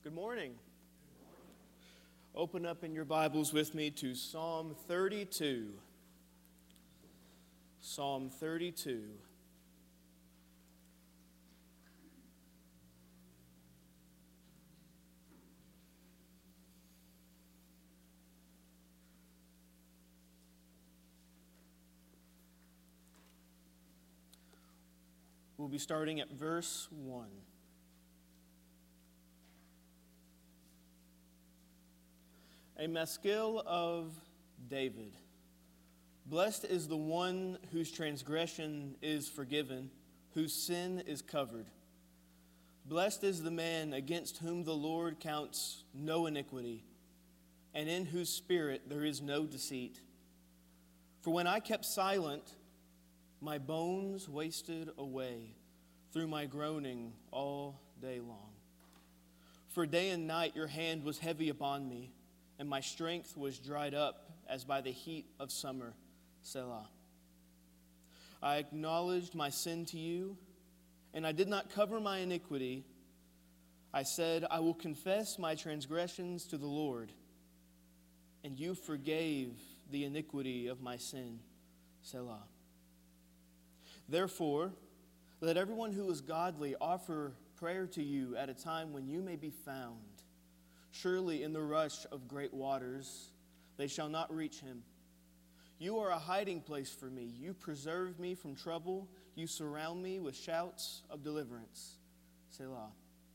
Good morning. Open up in your Bibles with me to Psalm 32. Psalm 32. We'll be starting at verse 1. A maskil of David. Blessed is the one whose transgression is forgiven, whose sin is covered. Blessed is the man against whom the Lord counts no iniquity, and in whose spirit there is no deceit. For when I kept silent, my bones wasted away through my groaning all day long. For day and night your hand was heavy upon me, and my strength was dried up as by the heat of summer. Selah. I acknowledged my sin to you, and I did not cover my iniquity. I said, I will confess my transgressions to the Lord, and you forgave the iniquity of my sin. Selah. Therefore, let everyone who is godly offer prayer to you at a time when you may be found. Surely in the rush of great waters, they shall not reach him. You are a hiding place for me. You preserve me from trouble. You surround me with shouts of deliverance. Selah.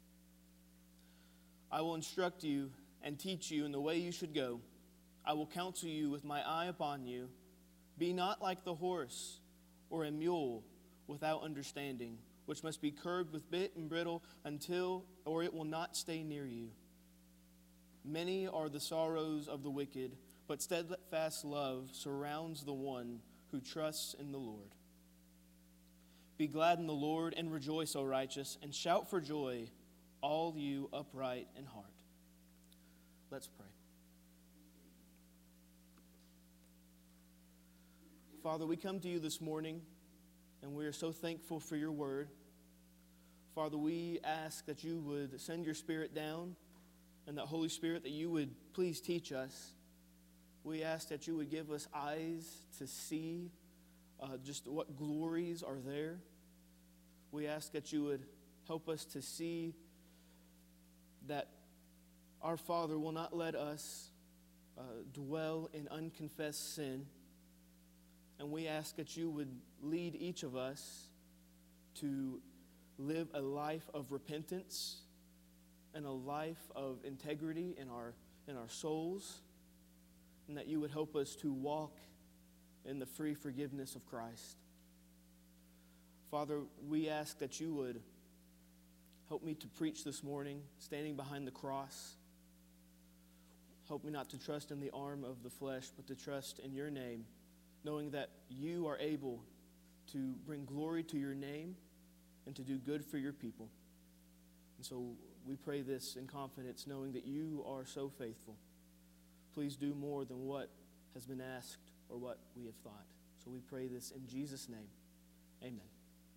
I will instruct you and teach you in the way you should go. I will counsel you with my eye upon you. Be not like the horse or a mule without understanding, which must be curbed with bit and bridle or it will not stay near you. Many are the sorrows of the wicked, but steadfast love surrounds the one who trusts in the Lord. Be glad in the Lord and rejoice, O righteous, and shout for joy, all you upright in heart. Let's pray. Father, we come to you this morning, and we are so thankful for your word. Father, we ask that you would send your Spirit down, and that Holy Spirit, that you would please teach us. We ask that you would give us eyes to see just what glories are there. We ask that you would help us to see that our Father will not let us dwell in unconfessed sin. And we ask that you would lead each of us to live a life of repentance and a life of integrity in our souls, and that you would help us to walk in the free forgiveness of Christ. Father, we ask that you would help me to preach this morning, standing behind the cross. Help me not to trust in the arm of the flesh, but to trust in your name, knowing that you are able to bring glory to your name and to do good for your people. And so we pray this in confidence, knowing that you are so faithful. Please do more than what has been asked or what we have thought. So we pray this in Jesus' name. Amen.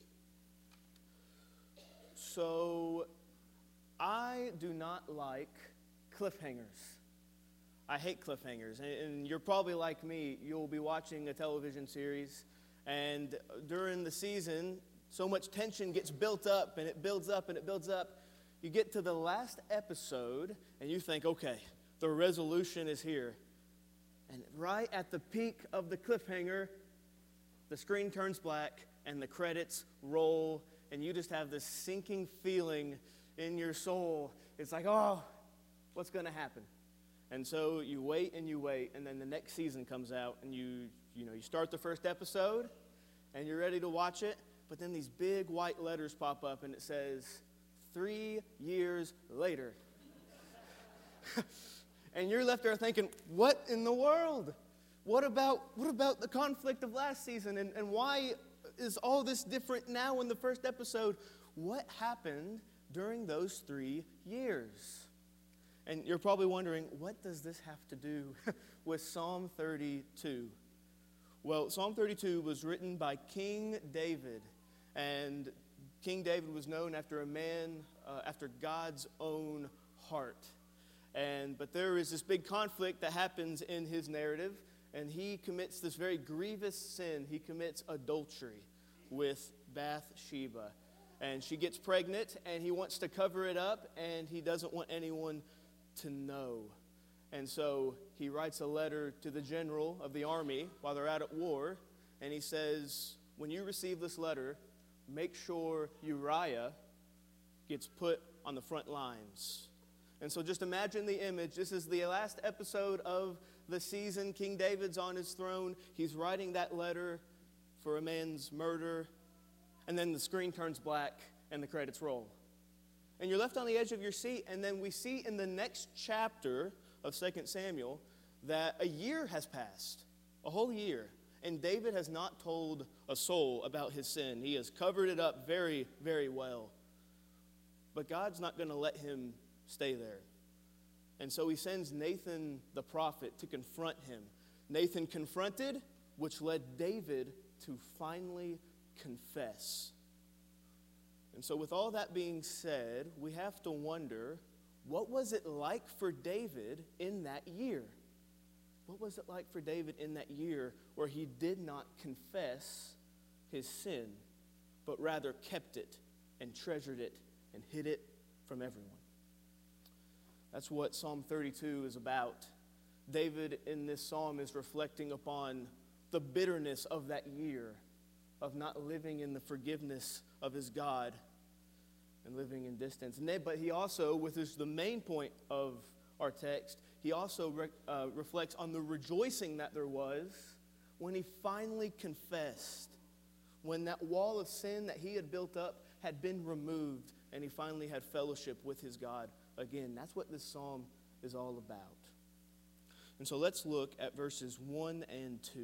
So I do not like cliffhangers. I hate cliffhangers. And you're probably like me. You'll be watching a television series, and during the season, so much tension gets built up, and it builds up, and it builds up. You get to the last episode, and you think, okay, the resolution is here. And right at the peak of the cliffhanger, the screen turns black, and the credits roll, and you just have this sinking feeling in your soul. It's like, oh, what's going to happen? And so you wait, and then the next season comes out, and you start the first episode, and you're ready to watch it, but then these big white letters pop up, and it says, 3 years later. And you're left there thinking, what in the world? What about the conflict of last season? And why is all this different now in the first episode? What happened during those 3 years? And you're probably wondering, what does this have to do with Psalm 32? Well, Psalm 32 was written by King David. And King David was known after a man after God's own heart. But there is this big conflict that happens in his narrative, and he commits this very grievous sin. He commits adultery with Bathsheba. And she gets pregnant, and he wants to cover it up, and he doesn't want anyone to know. And so he writes a letter to the general of the army while they're out at war, and he says, when you receive this letter, make sure Uriah gets put on the front lines. And so just imagine the image. This is the last episode of the season. King David's on his throne. He's writing that letter for a man's murder. And then the screen turns black and the credits roll. And you're left on the edge of your seat. And then we see in the next chapter of 2 Samuel that a year has passed, a whole year. And David has not told a soul about his sin. He has covered it up very, very well. But God's not going to let him stay there. And so he sends Nathan the prophet to confront him. Nathan confronted, which led David to finally confess. And so with all that being said, we have to wonder, what was it like for David in that year? What was it like for David in that year where he did not confess his sin, but rather kept it and treasured it and hid it from everyone? That's what Psalm 32 is about. David in this psalm is reflecting upon the bitterness of that year of not living in the forgiveness of his God and living in distance. But he also, which is the main point of our text, he also reflects on the rejoicing that there was when he finally confessed, when that wall of sin that he had built up had been removed, and he finally had fellowship with his God again. That's what this psalm is all about. And so let's look at verses 1 and 2.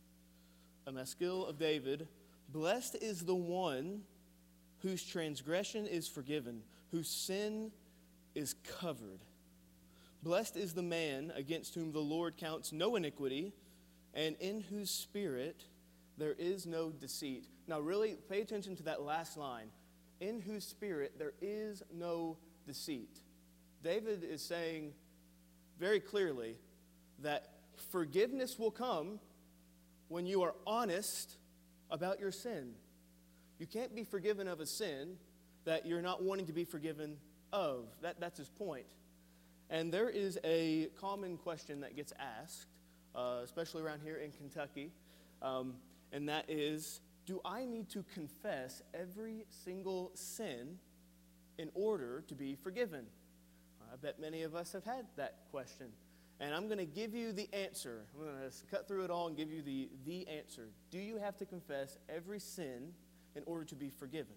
A maskil of David. Blessed is the one whose transgression is forgiven, whose sin is covered. Blessed is the man against whom the Lord counts no iniquity, and in whose spirit there is no deceit. Now really pay attention to that last line. In whose spirit there is no deceit. David is saying very clearly that forgiveness will come when you are honest about your sin. You can't be forgiven of a sin that you're not wanting to be forgiven of. That's his point. And there is a common question that gets asked, especially around here in Kentucky, and that is, do I need to confess every single sin in order to be forgiven? I bet many of us have had that question. And I'm going to give you the answer. I'm going to cut through it all and give you the answer. Do you have to confess every sin in order to be forgiven?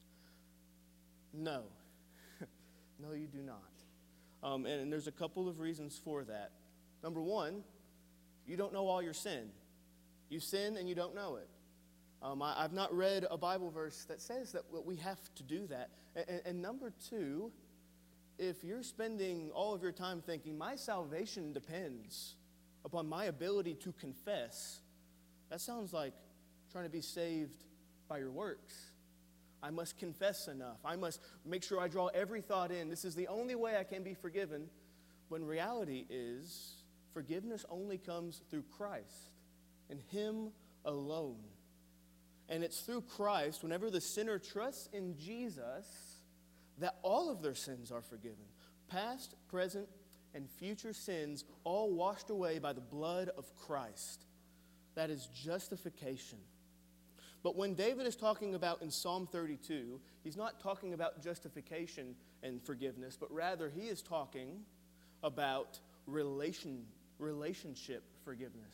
No. No, you do not. And there's a couple of reasons for that. Number one, you don't know all your sin. You sin and you don't know it. I've not read a Bible verse that says that we have to do that. And number two, if you're spending all of your time thinking, my salvation depends upon my ability to confess, that sounds like trying to be saved by your works. I must confess enough. I must make sure I draw every thought in. This is the only way I can be forgiven. When reality is, forgiveness only comes through Christ and Him alone. And it's through Christ, whenever the sinner trusts in Jesus, that all of their sins are forgiven. Past, present, and future sins all washed away by the blood of Christ. That is justification. But when David is talking about in Psalm 32, he's not talking about justification and forgiveness, but rather he is talking about relationship forgiveness.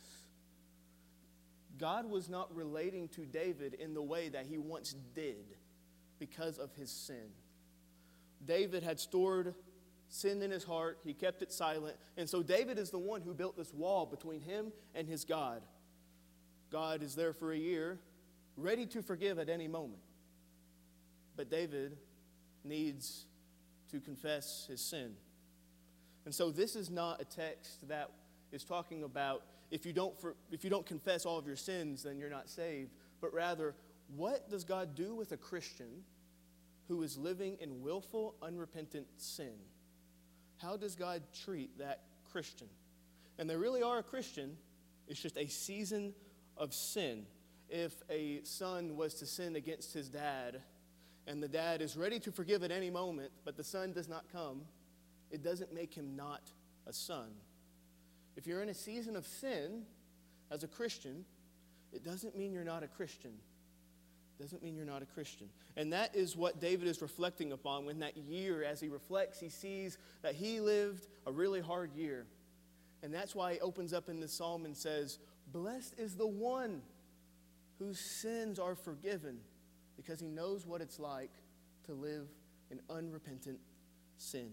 God was not relating to David in the way that he once did because of his sin. David had stored sin in his heart. He kept it silent. And so David is the one who built this wall between him and his God. God is there for a year, ready to forgive at any moment. But David needs to confess his sin. And so this is not a text that is talking about if you don't confess all of your sins, then you're not saved. But rather, what does God do with a Christian who is living in willful, unrepentant sin? how does God treat that Christian? And they really are a Christian. It's just a season of sin. If a son was to sin against his dad, and the dad is ready to forgive at any moment, but the son does not come, it doesn't make him not a son. If you're in a season of sin as a Christian, it doesn't mean you're not a Christian. It doesn't mean you're not a Christian. And that is what David is reflecting upon when that year, as he reflects, he sees that he lived a really hard year. And that's why he opens up in this psalm and says, "Blessed is the one whose sins are forgiven," because he knows what it's like to live in unrepentant sin.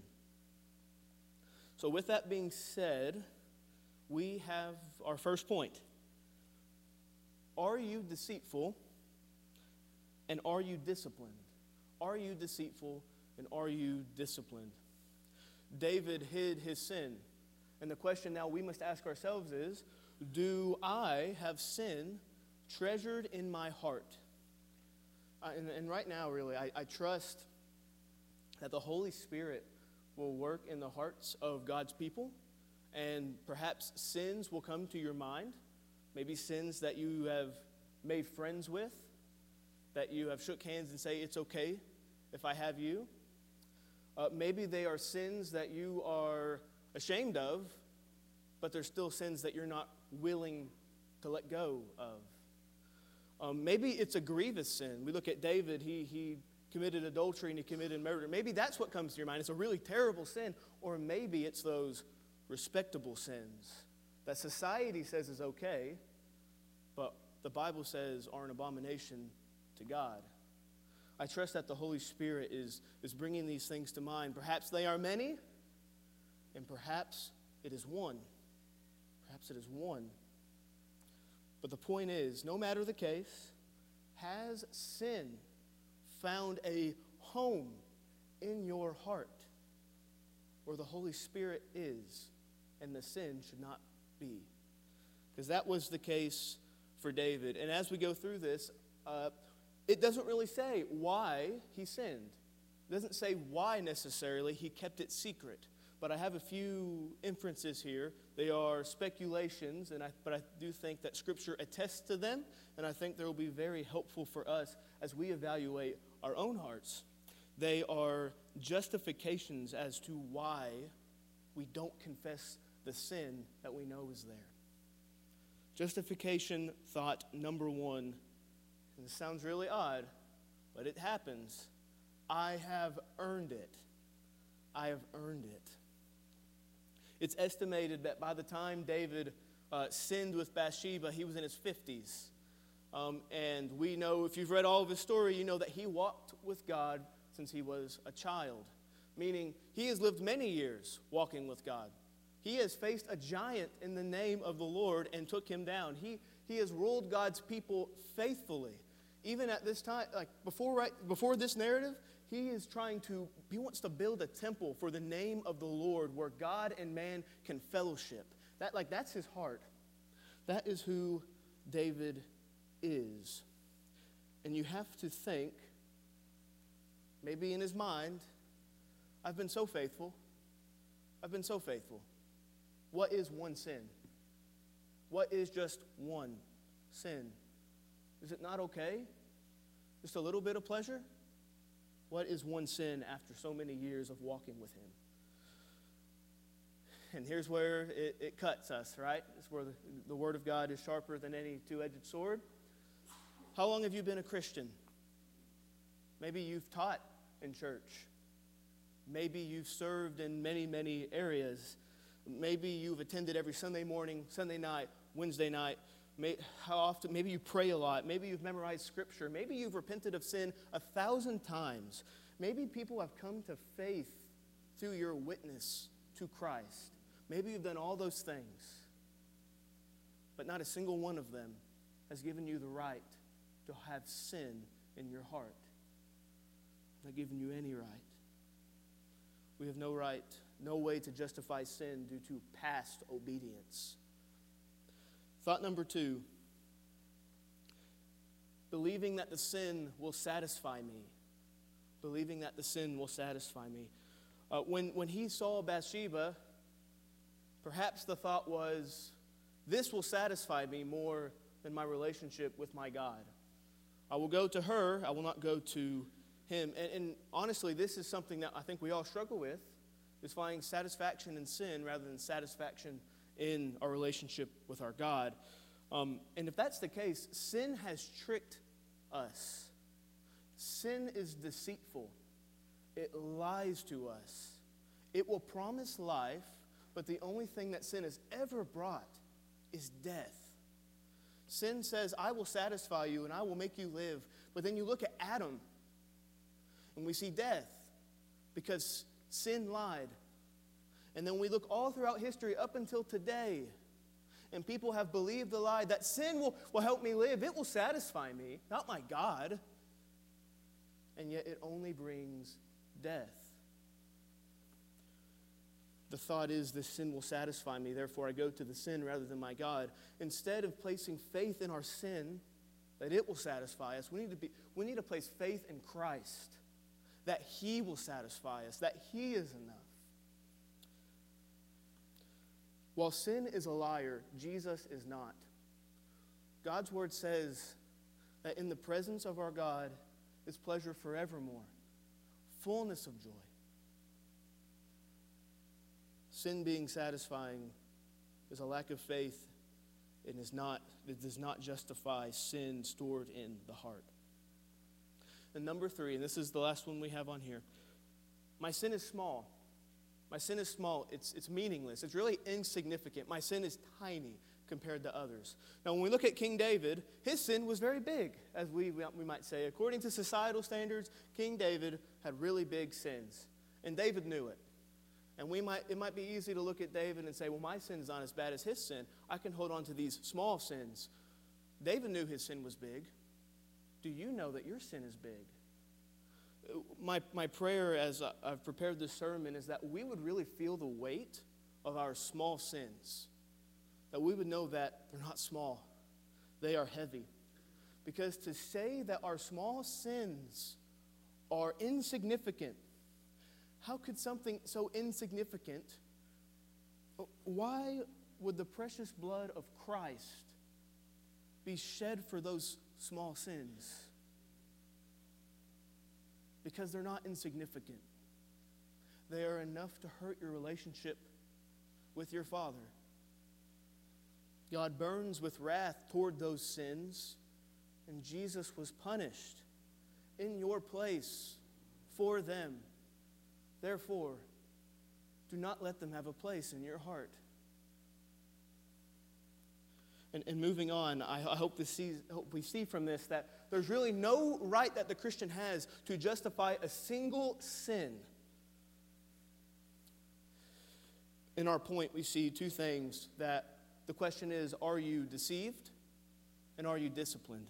So with that being said, we have our first point. Are you deceitful and are you disciplined? Are you deceitful and are you disciplined? David hid his sin. And the question now we must ask ourselves is, do I have sin treasured in my heart? And right now, really, I trust that the Holy Spirit will work in the hearts of God's people, and perhaps sins will come to your mind, maybe sins that you have made friends with, that you have shook hands and say, "It's okay if I have you." Maybe they are sins that you are ashamed of, but they're still sins that you're not willing to let go of. Maybe it's a grievous sin. We look at David, he committed adultery and he committed murder. Maybe that's what comes to your mind. It's a really terrible sin. Or maybe it's those respectable sins that society says is okay, but the Bible says are an abomination to God. I trust that the Holy Spirit is bringing these things to mind. Perhaps they are many, and perhaps it is one. Perhaps it is one. But the point is, no matter the case, has sin found a home in your heart where the Holy Spirit is and the sin should not be? Because that was the case for David. And as we go through this, it doesn't really say why he sinned. It doesn't say why necessarily he kept it secret. But I have a few inferences here. They are speculations, but I do think that Scripture attests to them, and I think they will be very helpful for us as we evaluate our own hearts. They are justifications as to why we don't confess the sin that we know is there. Justification thought number one, and this sounds really odd, but it happens. I have earned it. I have earned it. It's estimated that by the time David sinned with Bathsheba, he was in his 50s. And we know, if you've read all of his story, you know that he walked with God since he was a child. Meaning, he has lived many years walking with God. He has faced a giant in the name of the Lord and took him down. He has ruled God's people faithfully. Even at this time, like before this narrative, he wants to build a temple for the name of the Lord where God and man can fellowship. That's his heart. That is who David is. And you have to think, maybe in his mind, I've been so faithful. I've been so faithful. What is one sin? What is just one sin? Is it not okay? Just a little bit of pleasure? What is one sin after so many years of walking with him? And here's where it cuts us, right? It's where the Word of God is sharper than any two-edged sword. How long have you been a Christian? Maybe you've taught in church. Maybe you've served in many, many areas. Maybe you've attended every Sunday morning, Sunday night, Wednesday night. How often? Maybe you pray a lot. Maybe you've memorized Scripture. Maybe you've repented of sin 1,000 times. Maybe people have come to faith through your witness to Christ. Maybe you've done all those things. But not a single one of them has given you the right to have sin in your heart. Not given you any right. We have no right, no way to justify sin due to past obedience. Thought number two, believing that the sin will satisfy me. Believing that the sin will satisfy me. When he saw Bathsheba, perhaps the thought was, this will satisfy me more than my relationship with my God. I will go to her, I will not go to him. And honestly, this is something that I think we all struggle with, is finding satisfaction in sin rather than satisfaction in our relationship with our God. And if that's the case, sin has tricked us. Sin is deceitful. It lies to us. It will promise life, but the only thing that sin has ever brought is death. Sin says, I will satisfy you and I will make you live. But then you look at Adam and we see death because sin lied. And then we look all throughout history up until today, and people have believed the lie that sin will help me live. It will satisfy me, not my God. And yet it only brings death. The thought is this sin will satisfy me, therefore I go to the sin rather than my God. Instead of placing faith in our sin, that it will satisfy us, we need to place faith in Christ, that He will satisfy us, that He is enough. While sin is a liar, Jesus is not. God's word says that in the presence of our God is pleasure forevermore, fullness of joy. Sin being satisfying is a lack of faith. It does not justify sin stored in the heart. And number 3, and this is the last one we have on here. My sin is small. My sin is small. It's meaningless. It's really insignificant. My sin is tiny compared to others. Now, when we look at King David, his sin was very big, as we might say. According to societal standards, King David had really big sins. And David knew it. And it might be easy to look at David and say, well, my sin is not as bad as his sin. I can hold on to these small sins. David knew his sin was big. Do you know that your sin is big? My prayer as I've prepared this sermon is that we would really feel the weight of our small sins. That we would know that they're not small. They are heavy. Because to say that our small sins are insignificant, how could something so insignificant, why would the precious blood of Christ be shed for those small sins? Because they're not insignificant. They are enough to hurt your relationship with your Father. God burns with wrath toward those sins, and Jesus was punished in your place for them. Therefore, do not let them have a place in your heart. And moving on, I hope we see from this that there's really no right that the Christian has to justify a single sin. In our point, we see two things. That the question is, are you deceived? And are you disciplined?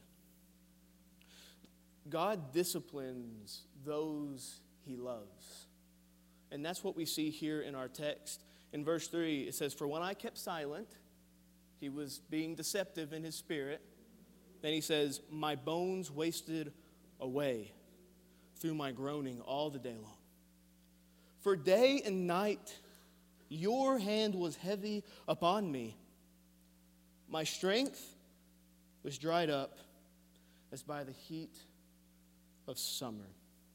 God disciplines those He loves. And that's what we see here in our text. In verse 3, it says, "For when I kept silent," he was being deceptive in his spirit. Then he says, "My bones wasted away through my groaning all the day long. For day and night your hand was heavy upon me. My strength was dried up as by the heat of summer."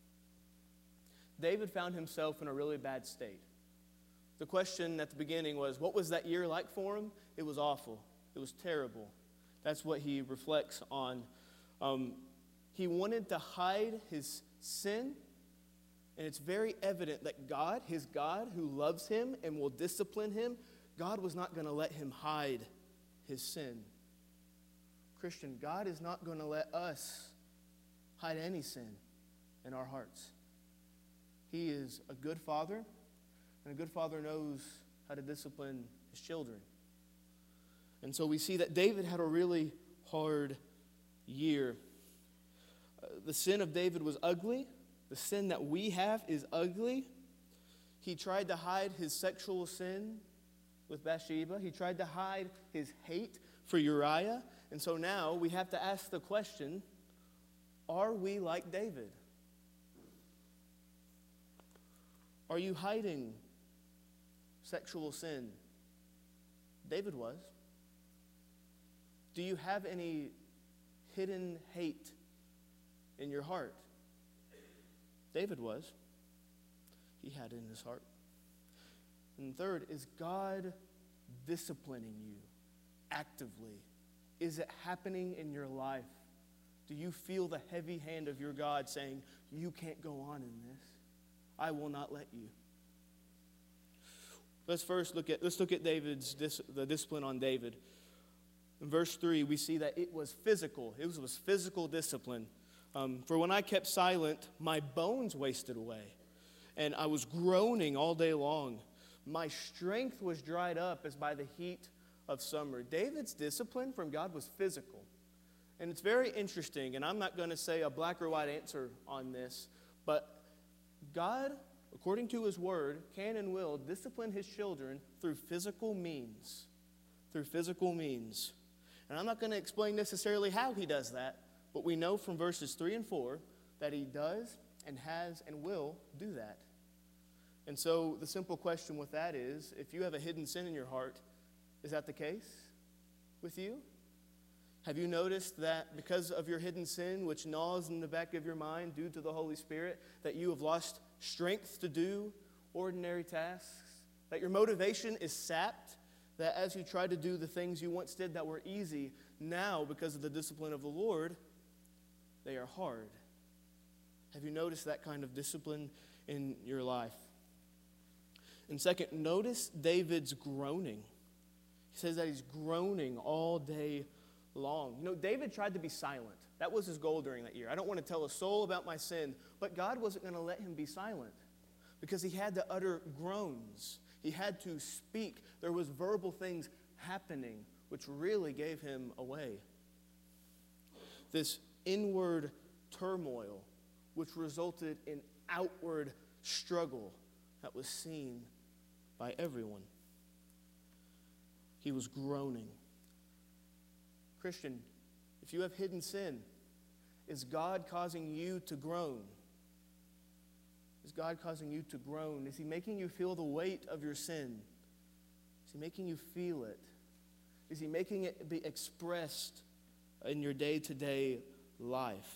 David found himself in a really bad state. The question at the beginning was, what was that year like for him? It was awful. It was terrible. That's what he reflects on. He wanted to hide his sin, and it's very evident that God, his God, who loves him and will discipline him, God was not going to let him hide his sin. Christian, God is not going to let us hide any sin in our hearts. He is a good father, and a good father knows how to discipline his children. And so we see that David had a really hard year. The sin of David was ugly. The sin that we have is ugly. He tried to hide his sexual sin with Bathsheba. He tried to hide his hate for Uriah. And so now we have to ask the question, are we like David? Are you hiding sexual sin? David was. Do you have any hidden hate in your heart? David was. He had it in his heart. And third, is God disciplining you actively? Is it happening in your life? Do you feel the heavy hand of your God saying, you can't go on in this? I will not let you. Let's look at the discipline on David. In verse 3, we see that it was physical. It was physical discipline. For when I kept silent, my bones wasted away, and I was groaning all day long. My strength was dried up as by the heat of summer. David's discipline from God was physical. And it's very interesting, and I'm not going to say a black or white answer on this, but God, according to His Word, can and will discipline His children through physical means. Through physical means. And I'm not going to explain necessarily how He does that, but we know from verses 3 and 4 that He does and has and will do that. And so the simple question with that is, if you have a hidden sin in your heart, is that the case with you? Have you noticed that because of your hidden sin, which gnaws in the back of your mind due to the Holy Spirit, that you have lost strength to do ordinary tasks? That your motivation is sapped? That as you try to do the things you once did that were easy, now, because of the discipline of the Lord, they are hard? Have you noticed that kind of discipline in your life? And second, notice David's groaning. He says that he's groaning all day long. You know, David tried to be silent. That was his goal during that year. I don't want to tell a soul about my sin, but God wasn't going to let him be silent because he had to utter groans. He had to speak. There was verbal things happening which really gave him away. This inward turmoil which resulted in outward struggle that was seen by everyone. He was groaning. Christian, if you have hidden sin, is God causing you to groan? Is God causing you to groan? Is He making you feel the weight of your sin? Is He making you feel it? Is He making it be expressed in your day-to-day life?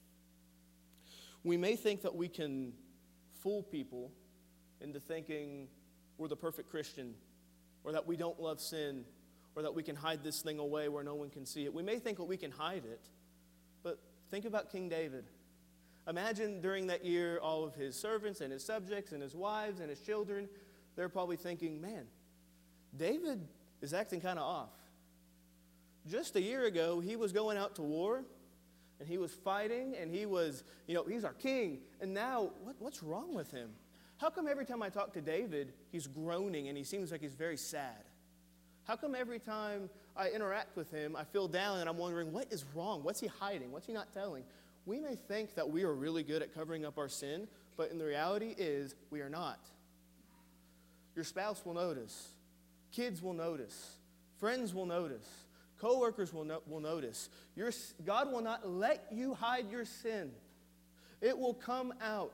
We may think that we can fool people into thinking we're the perfect Christian, or that we don't love sin, or that we can hide this thing away where no one can see it. We may think that we can hide it, but think about King David. Imagine during that year all of his servants and his subjects and his wives and his children, they're probably thinking, man, David is acting kind of off. Just a year ago, he was going out to war, and he was fighting, and he was, he's our king. And now, what's wrong with him? How come every time I talk to David, he's groaning and he seems like he's very sad? How come every time I interact with him, I feel down and I'm wondering, what is wrong? What's he hiding? What's he not telling? We may think that we are really good at covering up our sin, but in the reality is we are not. Your spouse will notice. Kids will notice. Friends will notice. Co-workers will notice. God will not let you hide your sin. It will come out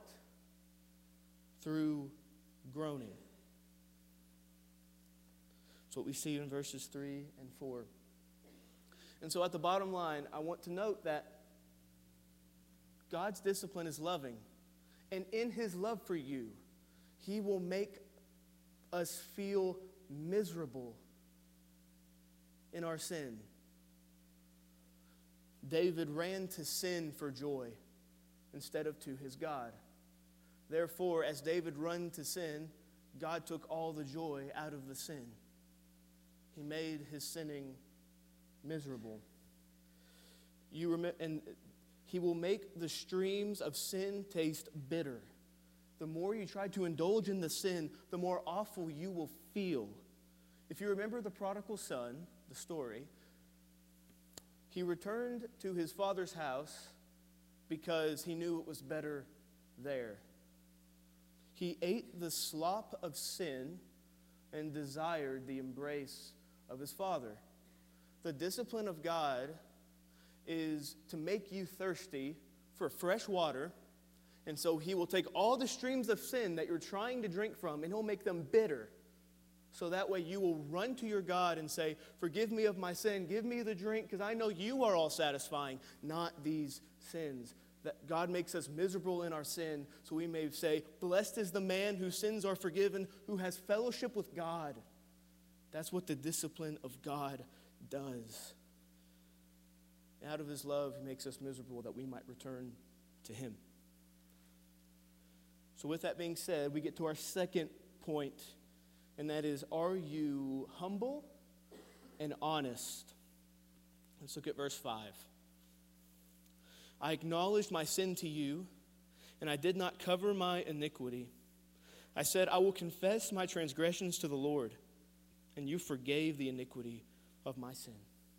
through groaning. That's what we see in verses 3 and 4. And so at the bottom line, I want to note that God's discipline is loving. And in His love for you, He will make us feel miserable in our sin. David ran to sin for joy instead of to his God. Therefore, as David ran to sin, God took all the joy out of the sin. He made his sinning miserable. And He will make the streams of sin taste bitter. The more you try to indulge in the sin, the more awful you will feel. If you remember the prodigal son, the story, he returned to his father's house because he knew it was better there. He ate the slop of sin and desired the embrace of his father. The discipline of God is to make you thirsty for fresh water And so he will take all the streams of sin that you're trying to drink from, and he'll make them bitter. So that way you will run to your God and say, forgive me of my sin, give me the drink, because I know you are all satisfying, not these sins. That God makes us miserable in our sin, so we may say, blessed is the man whose sins are forgiven, who has fellowship with God. That's what the discipline of God does. Out of his love, he makes us miserable that we might return to him. So with that being said, we get to our second point, and that is, are you humble and honest? Let's look at verse 5. I acknowledged my sin to you, and I did not cover my iniquity. I said, I will confess my transgressions to the Lord, and you forgave the iniquity of my sin.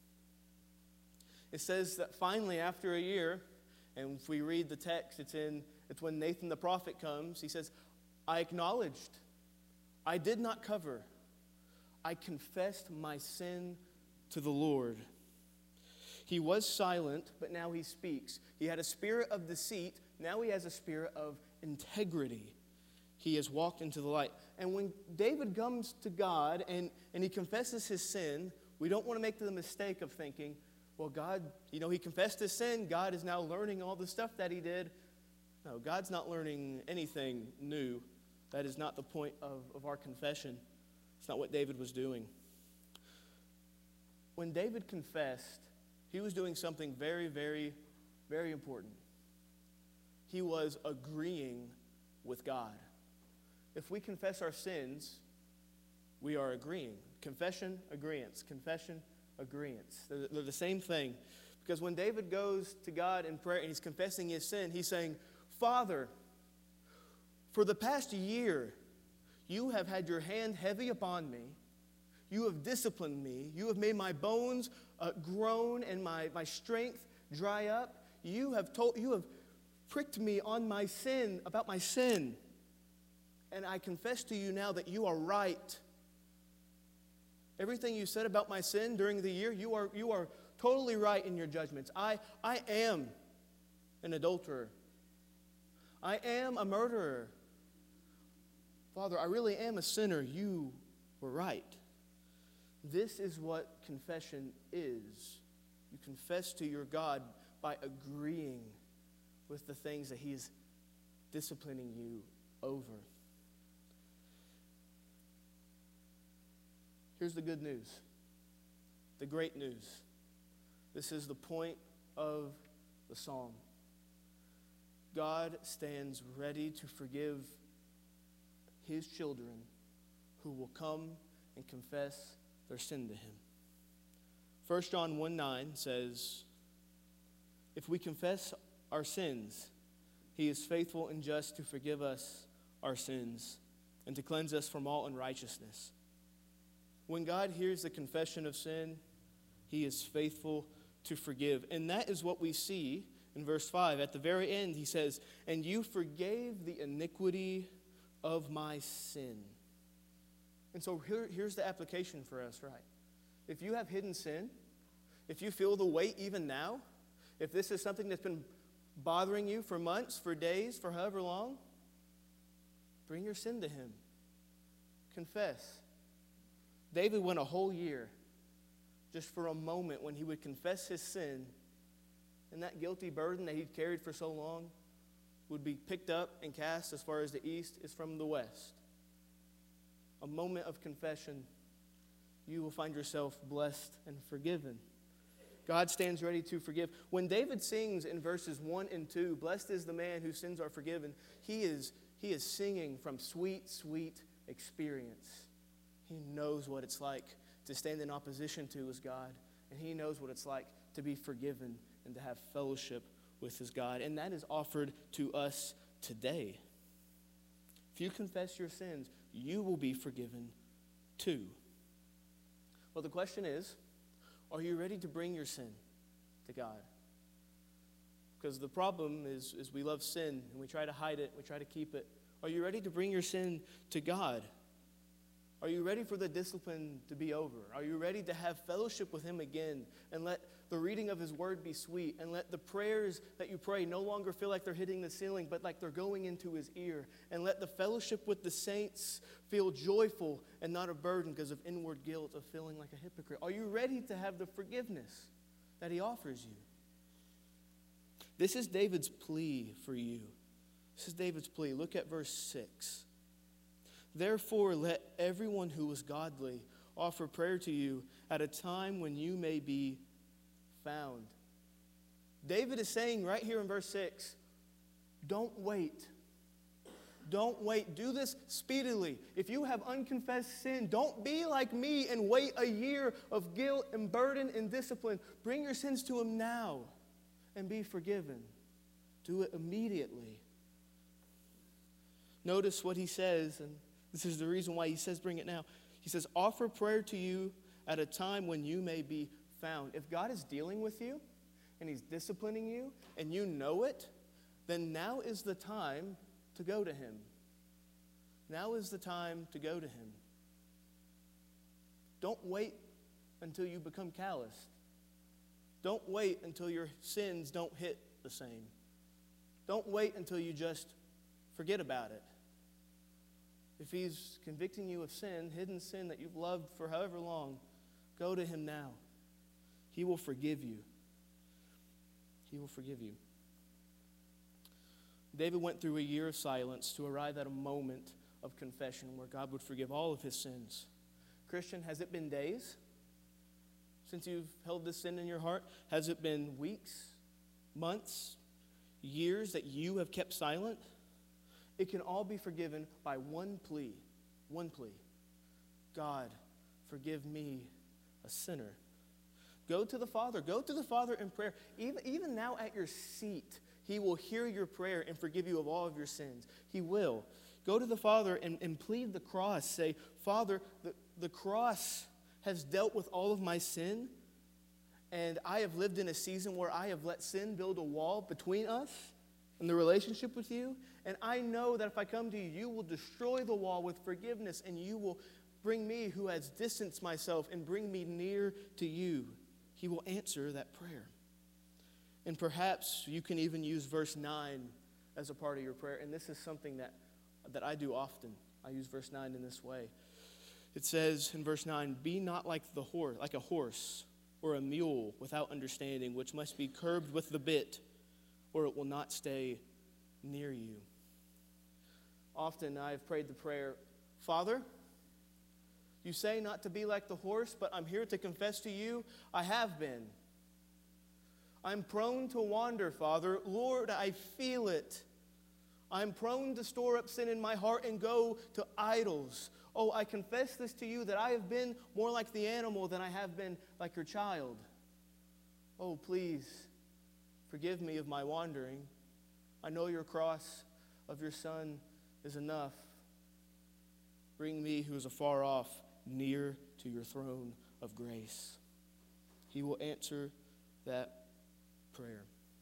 It says that finally, after a year, and if we read the text, it's when Nathan the prophet comes. He says, I acknowledged. I did not cover. I confessed my sin to the Lord. He was silent, but now he speaks. He had a spirit of deceit. Now he has a spirit of integrity. He has walked into the light. And when David comes to God and he confesses his sin, we don't want to make the mistake of thinking, well, God, he confessed his sin. God is now learning all the stuff that he did. No, God's not learning anything new. That is not the point of our confession. It's not what David was doing. When David confessed, he was doing something very, very, very important. He was agreeing with God. If we confess our sins, we are agreeing. Confession, agreeance. Confession, agreeance. They're the same thing. Because when David goes to God in prayer and he's confessing his sin, he's saying, Father, for the past year, you have had your hand heavy upon me. You have disciplined me. You have made my bones groan and my strength dry up. You have pricked me on my sin, about my sin. And I confess to you now that you are right. Everything you said about my sin during the year, you are totally right in your judgments. I am an adulterer. I am a murderer. Father, I really am a sinner. You were right. This is what confession is. You confess to your God by agreeing with the things that he is disciplining you over. Here's the good news, the great news. This is the point of the psalm. God stands ready to forgive his children who will come and confess their sin to him. 1 John 1:9 says, if we confess our sins, he is faithful and just to forgive us our sins and to cleanse us from all unrighteousness. When God hears the confession of sin, he is faithful to forgive. And that is what we see in verse 5. At the very end, he says, and you forgave the iniquity of my sin. And so here's the application for us, right? If you have hidden sin, if you feel the weight even now, if this is something that's been bothering you for months, for days, for however long, bring your sin to him. Confess. David went a whole year just for a moment when he would confess his sin, and that guilty burden that he'd carried for so long would be picked up and cast as far as the east is from the west. A moment of confession, you will find yourself blessed and forgiven. God stands ready to forgive. When David sings in verses 1 and 2, blessed is the man whose sins are forgiven, he is singing from sweet, sweet experience. He knows what it's like to stand in opposition to his God, and he knows what it's like to be forgiven and to have fellowship with his God. And that is offered to us today. If you confess your sins, you will be forgiven too. Well, the question is, are you ready to bring your sin to God? Because the problem is we love sin and we try to hide it, we try to keep it. Are you ready to bring your sin to God? Are you ready for the discipline to be over? Are you ready to have fellowship with Him again and let the reading of His Word be sweet and let the prayers that you pray no longer feel like they're hitting the ceiling but like they're going into His ear, and let the fellowship with the saints feel joyful and not a burden because of inward guilt of feeling like a hypocrite? Are you ready to have the forgiveness that He offers you? This is David's plea for you. This is David's plea. Look at verse 6. Therefore, let everyone who is godly offer prayer to you at a time when you may be found. David is saying right here in verse 6, don't wait. Don't wait. Do this speedily. If you have unconfessed sin, don't be like me and wait a year of guilt and burden and discipline. Bring your sins to Him now and be forgiven. Do it immediately. Notice what he says, and this is the reason why he says bring it now. He says, offer prayer to you at a time when you may be found. If God is dealing with you and He's disciplining you and you know it, then now is the time to go to Him. Now is the time to go to Him. Don't wait until you become calloused. Don't wait until your sins don't hit the same. Don't wait until you just forget about it. If He's convicting you of sin, hidden sin that you've loved for however long, go to Him now. He will forgive you. He will forgive you. David went through a year of silence to arrive at a moment of confession where God would forgive all of his sins. Christian, has it been days since you've held this sin in your heart? Has it been weeks, months, years that you have kept silent? It can all be forgiven by one plea. One plea. God, forgive me, a sinner. Go to the Father. Go to the Father in prayer. Even now at your seat, He will hear your prayer and forgive you of all of your sins. He will. Go to the Father and plead the cross. Say, Father, the cross has dealt with all of my sin, and I have lived in a season where I have let sin build a wall between us and the relationship with you. And I know that if I come to you, you will destroy the wall with forgiveness, and you will bring me who has distanced myself and bring me near to you. He will answer that prayer. And perhaps you can even use verse 9 as a part of your prayer. And this is something that I do often. I use verse 9 in this way. It says in verse 9, be not like a horse or a mule without understanding, which must be curbed with the bit, or it will not stay near you. Often I've prayed the prayer, Father, you say not to be like the horse, but I'm here to confess to you, I have been. I'm prone to wander, Father. Lord, I feel it. I'm prone to store up sin in my heart and go to idols. Oh, I confess this to you, that I have been more like the animal than I have been like your child. Oh, please, forgive me of my wandering. I know your cross of your Son is enough. Bring me, who is afar off, near to your throne of grace. He will answer that prayer.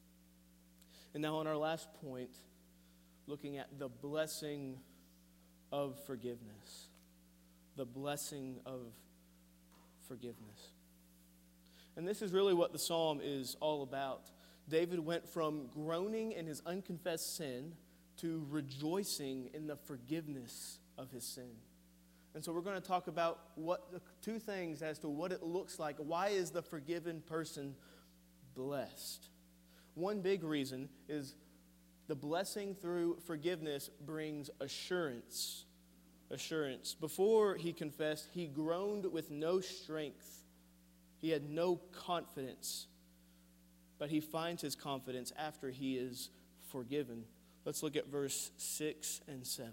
And now on our last point, looking at the blessing of forgiveness. The blessing of forgiveness. And this is really what the psalm is all about. David went from groaning in his unconfessed sin to rejoicing in the forgiveness of his sin. And so we're going to talk about two things as to what it looks like. Why is the forgiven person blessed? One big reason is the blessing through forgiveness brings assurance. Assurance. Before he confessed, he groaned with no strength. He had no confidence. But he finds his confidence after he is forgiven. Let's look at verse 6 and 7.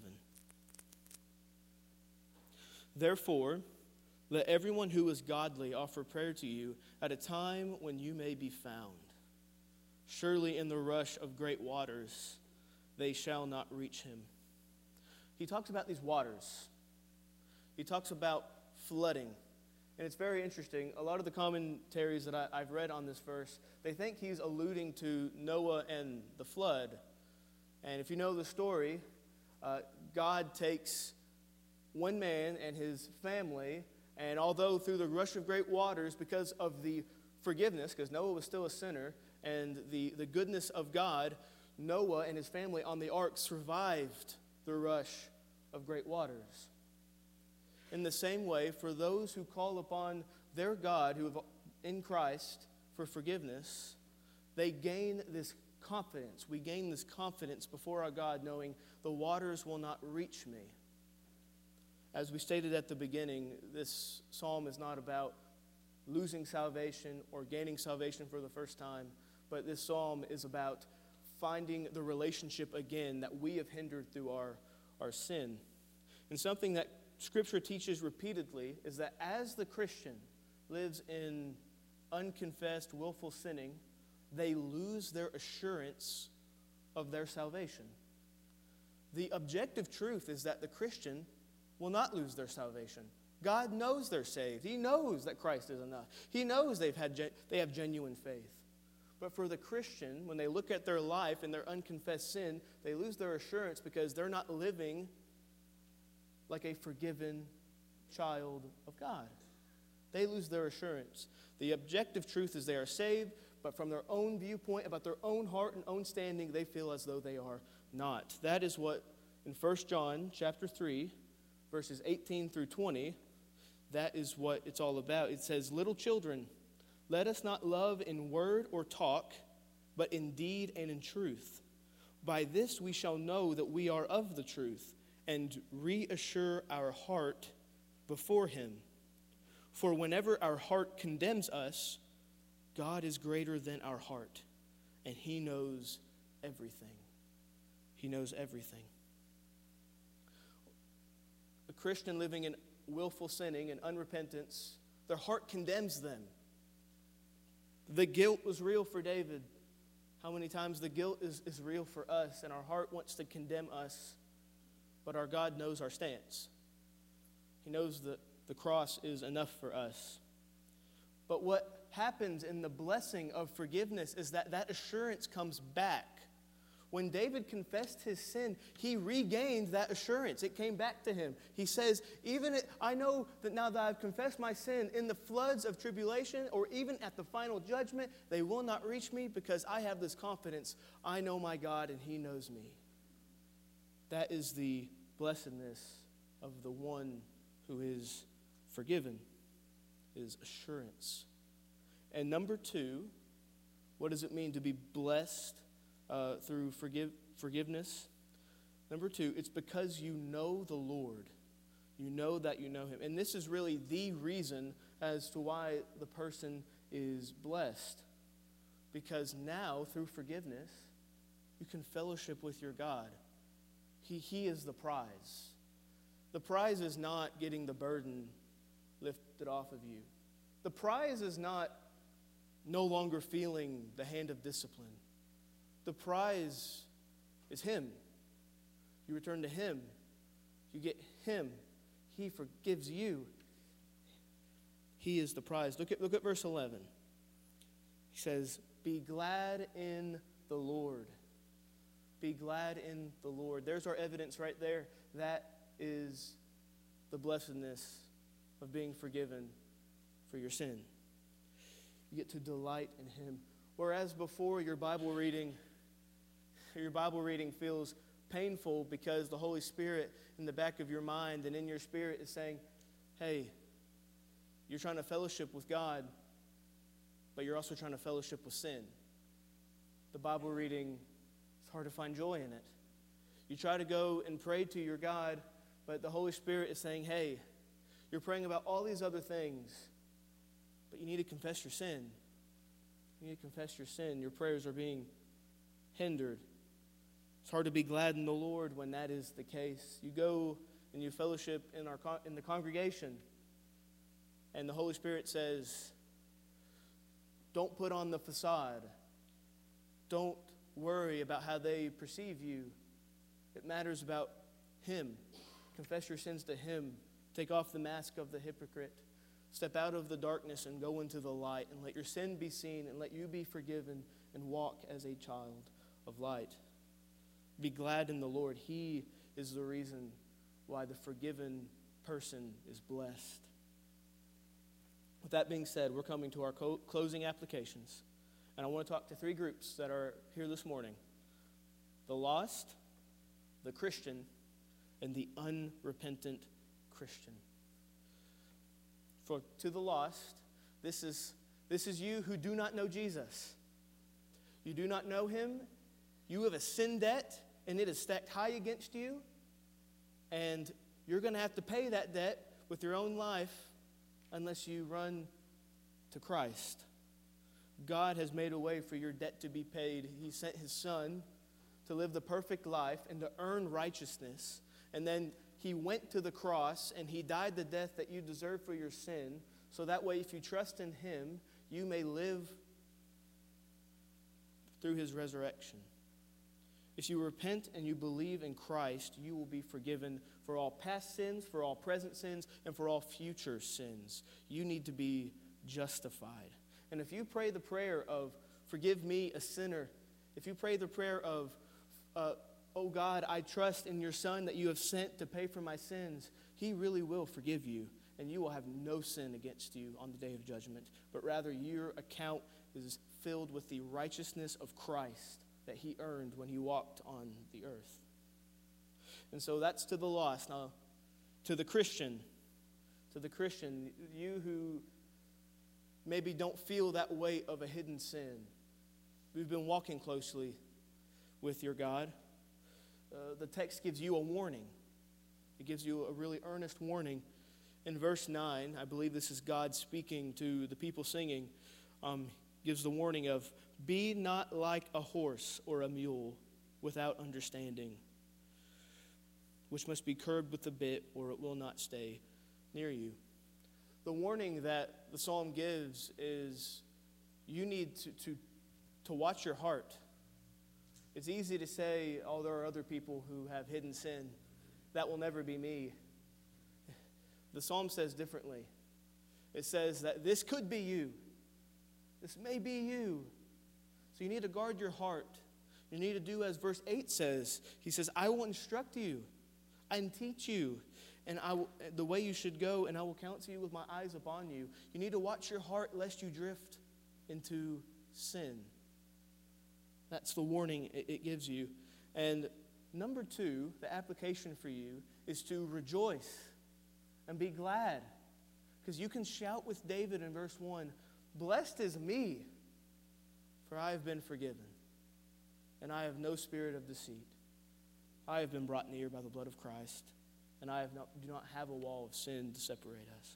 Therefore, let everyone who is godly offer prayer to you at a time when you may be found. Surely in the rush of great waters, they shall not reach him. He talks about these waters. He talks about flooding. And it's very interesting. A lot of the commentaries that I've read on this verse, they think he's alluding to Noah and the flood. And if you know the story, God takes one man and his family, and although through the rush of great waters, because of the forgiveness, because Noah was still a sinner, and the goodness of God, Noah and his family on the ark survived the rush of great waters. In the same way, for those who call upon their God, who have in Christ, for forgiveness, they gain this confidence. We gain this confidence before our God, knowing the waters will not reach me. As we stated at the beginning, this psalm is not about losing salvation or gaining salvation for the first time, but this psalm is about finding the relationship again that we have hindered through our sin. And something that Scripture teaches repeatedly is that as the Christian lives in unconfessed, willful sinning, they lose their assurance of their salvation. The objective truth is that the Christian will not lose their salvation. God knows they're saved. He knows that Christ is enough. He knows they have genuine faith. But for the Christian, when they look at their life and their unconfessed sin, they lose their assurance because they're not living like a forgiven child of God. They lose their assurance. The objective truth is they are saved, but from their own viewpoint, about their own heart and own standing, they feel as though they are not. That is what in 1 John chapter 3, verses 18 through 20, that is what it's all about. It says, "Little children, let us not love in word or talk, but in deed and in truth. By this we shall know that we are of the truth, and reassure our heart before him. For whenever our heart condemns us, God is greater than our heart, and he knows everything." He knows everything. A Christian living in willful sinning and unrepentance, their heart condemns them. The guilt was real for David. How many times the guilt is real for us, and our heart wants to condemn us, but our God knows our stance. He knows that the cross is enough for us. But what happens in the blessing of forgiveness is that assurance comes back. When David confessed his sin, he regained that assurance. It came back to him. He says, I know that now that I've confessed my sin, in the floods of tribulation or even at the final judgment, they will not reach me because I have this confidence. I know my God and he knows me. That is the blessedness of the one who is forgiven, is assurance. And number two, what does it mean to be blessed through forgiveness? Number two, it's because you know the Lord. You know that you know him. And this is really the reason as to why the person is blessed. Because now, through forgiveness, you can fellowship with your God. He is the prize. The prize is not getting the burden lifted off of you. The prize is not no longer feeling the hand of discipline. The prize is him. You return to him. You get him. He forgives you. He is the prize. Look at verse 11. He says, "Be glad in the Lord." Be glad in the Lord. There's our evidence right there. That is the blessedness of being forgiven for your sin. You get to delight in him. Whereas before your Bible reading feels painful because the Holy Spirit in the back of your mind and in your spirit is saying, hey, you're trying to fellowship with God, but you're also trying to fellowship with sin. The Bible reading, it's hard to find joy in it. You try to go and pray to your God, but the Holy Spirit is saying, hey, you're praying about all these other things, but you need to confess your sin. You need to confess your sin. Your prayers are being hindered. It's hard to be glad in the Lord when that is the case. You go and you fellowship in the congregation, and the Holy Spirit says, don't put on the facade. Don't worry about how they perceive you. It matters about him. Confess your sins to him. Take off the mask of the hypocrite. Step out of the darkness and go into the light, and let your sin be seen, and let you be forgiven, and walk as a child of light. Be glad in the Lord. He is the reason why the forgiven person is blessed. With that being said, we're coming to our closing applications. And I want to talk to three groups that are here this morning: the lost, the Christian, and the unrepentant Christian. For to the lost, this is you who do not know Jesus. You do not know him. You have a sin debt, and it is stacked high against you. And you're going to have to pay that debt with your own life unless you run to Christ. God has made a way for your debt to be paid. He sent his Son to live the perfect life and to earn righteousness. And then he went to the cross and he died the death that you deserve for your sin. So that way, if you trust in him, you may live through his resurrection. If you repent and you believe in Christ, you will be forgiven for all past sins, for all present sins, and for all future sins. You need to be justified. And if you pray the prayer of, forgive me, a sinner, if you pray the prayer of, oh God, I trust in your Son that you have sent to pay for my sins, he really will forgive you, and you will have no sin against you on the day of judgment, but rather your account is filled with the righteousness of Christ that he earned when he walked on the earth. And so that's to the lost. Now, to the Christian, you who maybe don't feel that weight of a hidden sin. We've been walking closely with your God. The text gives you a warning. It gives you a really earnest warning. In verse 9, I believe this is God speaking to the people singing, gives the warning of, be not like a horse or a mule without understanding, which must be curbed with a bit, or it will not stay near you. The warning that the psalm gives is you need to watch your heart. It's easy to say, oh, there are other people who have hidden sin. That will never be me. The psalm says differently. It says that this could be you. This may be you. So you need to guard your heart. You need to do as verse 8 says. He says, I will instruct you and teach you and the way you should go, and I will counsel you with my eyes upon you. You need to watch your heart lest you drift into sin. That's the warning it gives you. And number 2, the application for you is to rejoice and be glad. Because you can shout with David in verse 1, blessed is me, for I have been forgiven, and I have no spirit of deceit. I have been brought near by the blood of Christ, and do not have a wall of sin to separate us.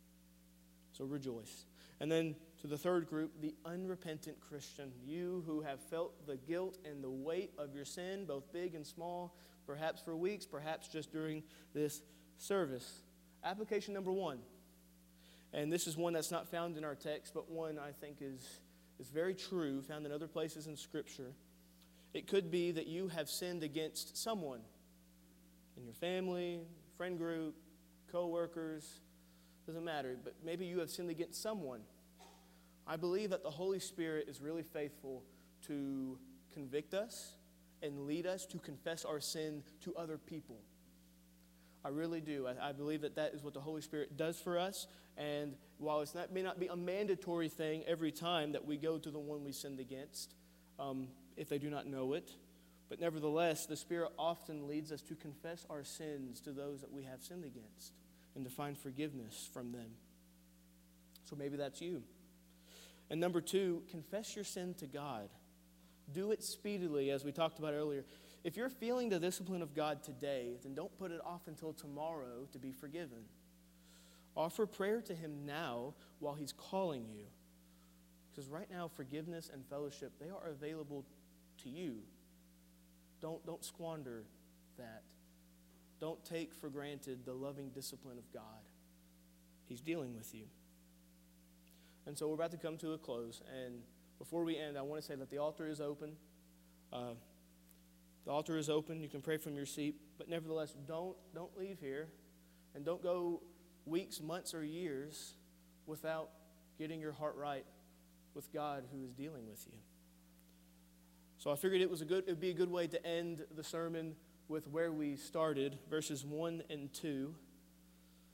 So rejoice. And then to the third group, the unrepentant Christian, you who have felt the guilt and the weight of your sin, both big and small, perhaps for weeks, perhaps just during this service. Application number 1, and this is one that's not found in our text, but one I think is very true, found in other places in Scripture. It could be that you have sinned against someone in your family, friend group, co-workers, doesn't matter, but maybe you have sinned against someone. I believe that the Holy Spirit is really faithful to convict us and lead us to confess our sin to other people. I really do. I believe that is what the Holy Spirit does for us. And while it may not be a mandatory thing every time that we go to the one we sinned against, if they do not know it, but nevertheless, the Spirit often leads us to confess our sins to those that we have sinned against and to find forgiveness from them. So maybe that's you. And number 2, confess your sin to God. Do it speedily, as we talked about earlier. If you're feeling the discipline of God today, then don't put it off until tomorrow to be forgiven. Offer prayer to him now while he's calling you. Because right now, forgiveness and fellowship, they are available to you. Don't squander that. Don't take for granted the loving discipline of God. He's dealing with you. And so we're about to come to a close. And before we end, I want to say that the altar is open. The altar is open. You can pray from your seat. But nevertheless, don't leave here. And don't go weeks, months, or years without getting your heart right with God who is dealing with you. So I figured it would be a good way to end the sermon with where we started, verses 1 and 2.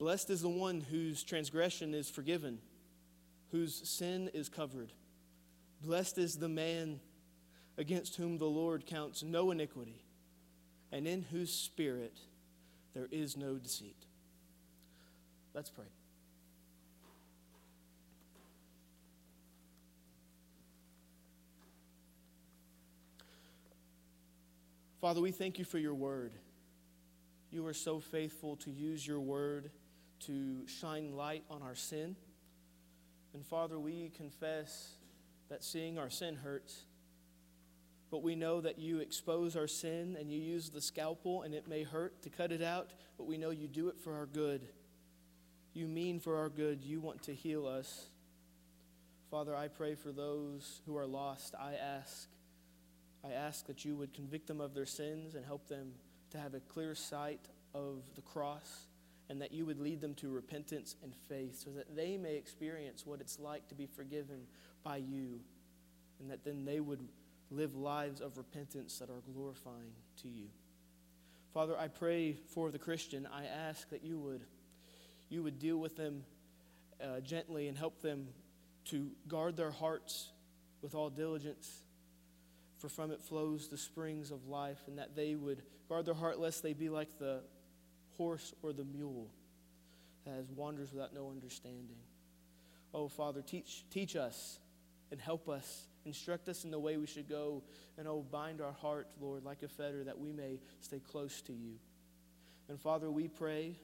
Blessed is the one whose transgression is forgiven, whose sin is covered. Blessed is the man against whom the Lord counts no iniquity, and in whose spirit there is no deceit. Let's pray. Father, we thank you for your word. You are so faithful to use your word to shine light on our sin. And Father, we confess that seeing our sin hurts. But we know that you expose our sin and you use the scalpel, and it may hurt to cut it out, but we know you do it for our good. You mean for our good. You want to heal us. Father, I pray for those who are lost. I ask that you would convict them of their sins and help them to have a clear sight of the cross, and that you would lead them to repentance and faith so that they may experience what it's like to be forgiven by you, and that then they would live lives of repentance that are glorifying to you. Father, I pray for the Christian. I ask that you would deal with them gently and help them to guard their hearts with all diligence, for from it flows the springs of life, and that they would guard their heart lest they be like the horse or the mule that wanders without no understanding. Oh, Father, teach us and help us. Instruct us in the way we should go. And oh, bind our heart, Lord, like a fetter, that we may stay close to you. And Father, we pray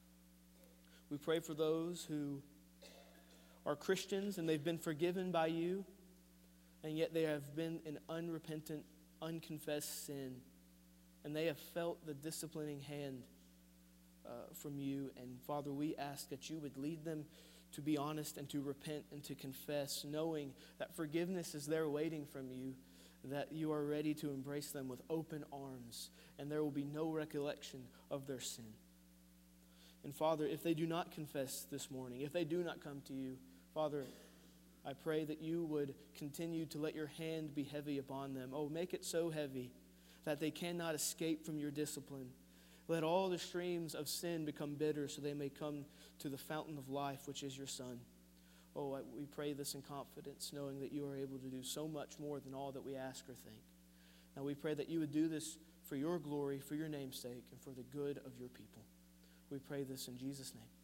for those who are Christians and they've been forgiven by you, and yet they have been in unrepentant, unconfessed sin, and they have felt the disciplining hand from you. And Father, we ask that you would lead them to be honest and to repent and to confess, knowing that forgiveness is there waiting from you, that you are ready to embrace them with open arms, and there will be no recollection of their sin. And Father, if they do not confess this morning, if they do not come to you, Father, I pray that you would continue to let your hand be heavy upon them. Oh, make it so heavy that they cannot escape from your discipline. Let all the streams of sin become bitter so they may come to the fountain of life, which is your Son. Oh, we pray this in confidence, knowing that you are able to do so much more than all that we ask or think. Now we pray that you would do this for your glory, for your name's sake, and for the good of your people. We pray this in Jesus' name.